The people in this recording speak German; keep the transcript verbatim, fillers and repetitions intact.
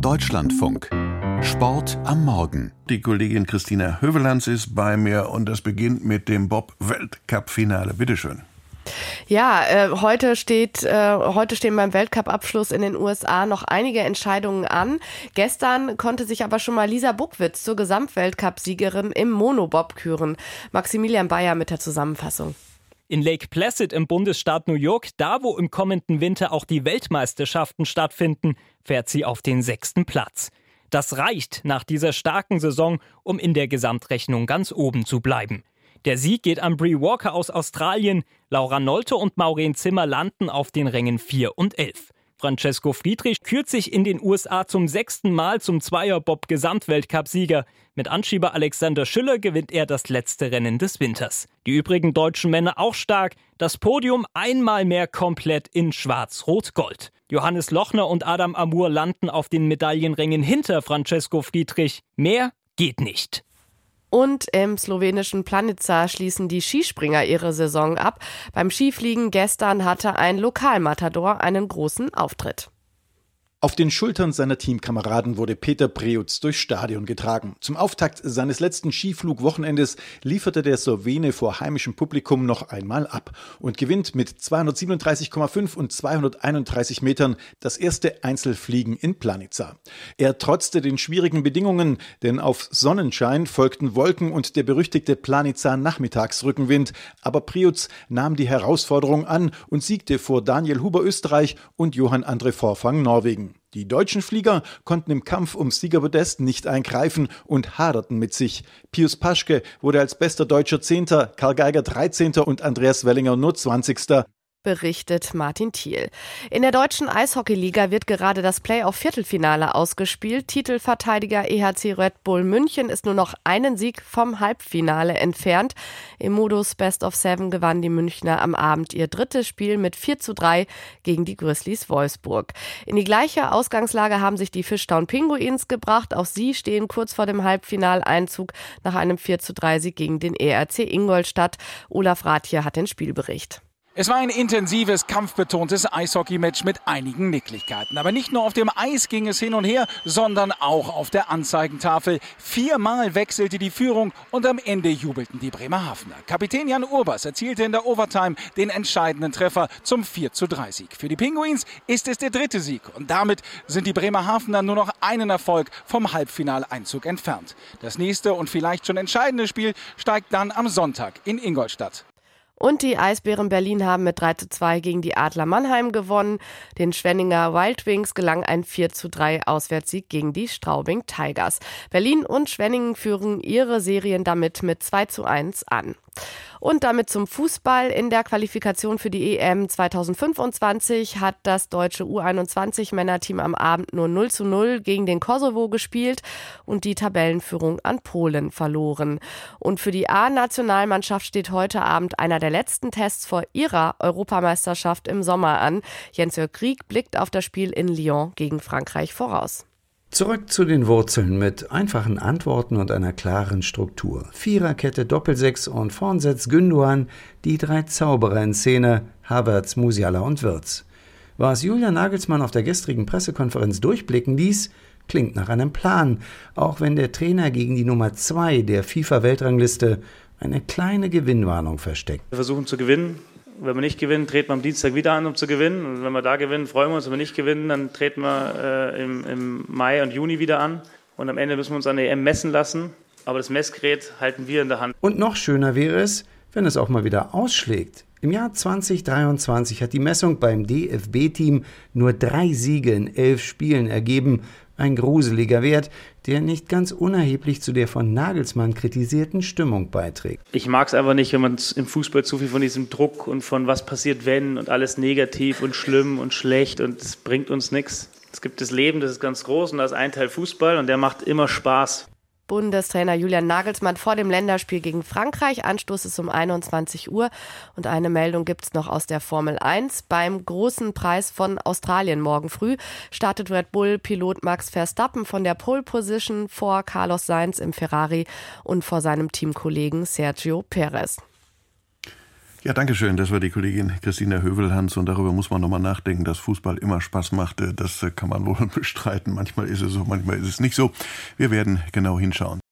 Deutschlandfunk. Sport am Morgen. Die Kollegin Christina Hövelanz ist bei mir und das beginnt mit dem Bob-Weltcup-Finale. Bitte schön. Ja, äh, heute steht, äh, heute stehen beim Weltcup-Abschluss in den U S A noch einige Entscheidungen an. Gestern konnte sich aber schon mal Lisa Buckwitz zur Gesamtweltcup-Siegerin im Monobob küren. Maximilian Bayer mit der Zusammenfassung. In Lake Placid im Bundesstaat New York, da wo im kommenden Winter auch die Weltmeisterschaften stattfinden, fährt sie auf den sechsten Platz. Das reicht nach dieser starken Saison, um in der Gesamtrechnung ganz oben zu bleiben. Der Sieg geht an Bree Walker aus Australien. Laura Nolte und Maureen Zimmer landen auf den Rängen vier und elf. Francesco Friedrich kürt sich in den U S A zum sechsten Mal zum Zweierbob-Gesamtweltcup-Sieger. Mit Anschieber Alexander Schüller gewinnt er das letzte Rennen des Winters. Die übrigen deutschen Männer auch stark. Das Podium einmal mehr komplett in Schwarz-Rot-Gold. Johannes Lochner und Adam Amur landen auf den Medaillenrängen hinter Francesco Friedrich. Mehr geht nicht. Und im slowenischen Planica schließen die Skispringer ihre Saison ab. Beim Skifliegen gestern hatte ein Lokalmatador einen großen Auftritt. Auf den Schultern seiner Teamkameraden wurde Peter Preutz durchs Stadion getragen. Zum Auftakt seines letzten Skiflugwochenendes lieferte der Slowene vor heimischem Publikum noch einmal ab und gewinnt mit zweihundertsiebenunddreißig Komma fünf und zweihunderteinunddreißig Metern das erste Einzelfliegen in Planica. Er trotzte den schwierigen Bedingungen, denn auf Sonnenschein folgten Wolken und der berüchtigte Planica-Nachmittagsrückenwind. Aber Preutz nahm die Herausforderung an und siegte vor Daniel Huber Österreich und Johann Andre Forfang Norwegen. Die deutschen Flieger konnten im Kampf ums Siegerpodest nicht eingreifen und haderten mit sich. Pius Paschke wurde als bester Deutscher Zehnter, Karl Geiger dreizehnter und Andreas Wellinger nur zwanzigster Berichtet Martin Thiel. In der deutschen Eishockeyliga wird gerade das Playoff-Viertelfinale ausgespielt. Titelverteidiger E H C Red Bull München ist nur noch einen Sieg vom Halbfinale entfernt. Im Modus Best of Seven gewannen die Münchner am Abend ihr drittes Spiel mit vier zu drei gegen die Grizzlies Wolfsburg. In die gleiche Ausgangslage haben sich die Fishtown Pinguins gebracht. Auch sie stehen kurz vor dem Halbfinaleinzug nach einem vier zu drei Sieg gegen den E R C Ingolstadt. Olaf Rathje hat den Spielbericht. Es war ein intensives, kampfbetontes Eishockey-Match mit einigen Nicklichkeiten. Aber nicht nur auf dem Eis ging es hin und her, sondern auch auf der Anzeigentafel. Viermal wechselte die Führung und am Ende jubelten die Bremerhavener. Kapitän Jan Urbas erzielte in der Overtime den entscheidenden Treffer zum vier zu drei Sieg. Für die Pinguins ist es der dritte Sieg und damit sind die Bremerhavener nur noch einen Erfolg vom Halbfinaleinzug entfernt. Das nächste und vielleicht schon entscheidende Spiel steigt dann am Sonntag in Ingolstadt. Und die Eisbären Berlin haben mit drei zu zwei gegen die Adler Mannheim gewonnen. Den Schwenninger Wild Wings gelang ein vier zu drei Auswärtssieg gegen die Straubing Tigers. Berlin und Schwenningen führen ihre Serien damit mit zwei zu eins an. Und damit zum Fußball. In der Qualifikation für die E M zweitausendfünfundzwanzig hat das deutsche U einundzwanzig Männerteam am Abend nur null zu null gegen den Kosovo gespielt und die Tabellenführung an Polen verloren. Und für die A-Nationalmannschaft steht heute Abend einer der letzten Tests vor ihrer Europameisterschaft im Sommer an. Jens-Jörg Krieg blickt auf das Spiel in Lyon gegen Frankreich voraus. Zurück zu den Wurzeln mit einfachen Antworten und einer klaren Struktur. Viererkette, Doppelsechs und vorn setzt Gündoğan die drei Zauberer in Szene, Havertz, Musiala und Wirtz. Was Julian Nagelsmann auf der gestrigen Pressekonferenz durchblicken ließ, klingt nach einem Plan, auch wenn der Trainer gegen die Nummer zwei der FIFA-Weltrangliste eine kleine Gewinnwarnung versteckt. Wir versuchen zu gewinnen. Wenn wir nicht gewinnen, treten wir am Dienstag wieder an, um zu gewinnen. Und wenn wir da gewinnen, freuen wir uns. Wenn wir nicht gewinnen, dann treten wir äh, im, im Mai und Juni wieder an. Und am Ende müssen wir uns an der E M messen lassen. Aber das Messgerät halten wir in der Hand. Und noch schöner wäre es, wenn es auch mal wieder ausschlägt. Im Jahr zwanzig dreiundzwanzig hat die Messung beim D F B-Team nur drei Siege in elf Spielen ergeben. Ein gruseliger Wert, der nicht ganz unerheblich zu der von Nagelsmann kritisierten Stimmung beiträgt. Ich mag es einfach nicht, wenn man im Fußball zu viel von diesem Druck und von was passiert wenn und alles negativ und schlimm und schlecht und es bringt uns nichts. Es gibt das Leben, das ist ganz groß und da ist ein Teil Fußball und der macht immer Spaß. Bundestrainer Julian Nagelsmann vor dem Länderspiel gegen Frankreich. Anstoß ist um einundzwanzig Uhr. Und eine Meldung gibt es noch aus der Formel eins. Beim großen Preis von Australien morgen früh startet Red Bull-Pilot Max Verstappen von der Pole Position vor Carlos Sainz im Ferrari und vor seinem Teamkollegen Sergio Perez. Ja, danke schön. Das war die Kollegin Christina Hövelhans. Und darüber muss man nochmal nachdenken, dass Fußball immer Spaß macht. Das kann man wohl bestreiten. Manchmal ist es so, manchmal ist es nicht so. Wir werden genau hinschauen.